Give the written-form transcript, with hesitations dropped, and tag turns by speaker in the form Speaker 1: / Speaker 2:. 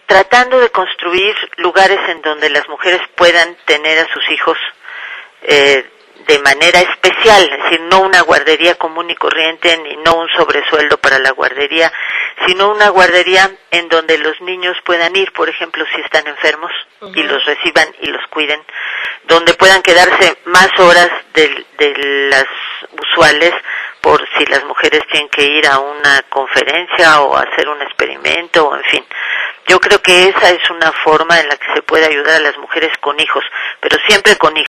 Speaker 1: tratando de construir lugares en donde las mujeres puedan tener a sus hijos de manera especial, es decir, no una guardería común y corriente, ni no un sobresueldo para la guardería, sino una guardería en donde los niños puedan ir, por ejemplo, si están enfermos, y los reciban y los cuiden, donde puedan quedarse más horas de las usuales, por si las mujeres tienen que ir a una conferencia o hacer un experimento, o en fin. Yo creo que esa es una forma en la que se puede ayudar a las mujeres con hijos, pero siempre con hijos.